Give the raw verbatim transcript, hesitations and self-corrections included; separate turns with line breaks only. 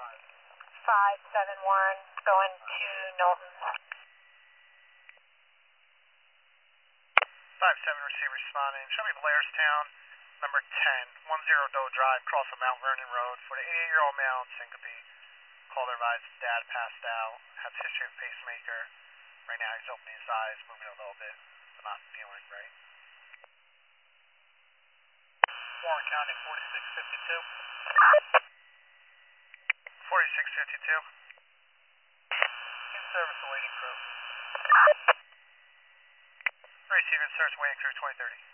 five seven one, going to Knowlton.
five seven receiver responding. Show me Blairstown, number ten, one zero Doe Drive, cross of Mount Vernon Road. For the eighty-eight-year-old male in syncope. Call advised his dad passed out, has history of pacemaker. Right now he's opening his eyes, moving a little bit, but not feeling right. Warren County, forty-six fifty-two. forty-six fifty-two. In service awaiting crew. Receiver search waiting crew twenty thirty.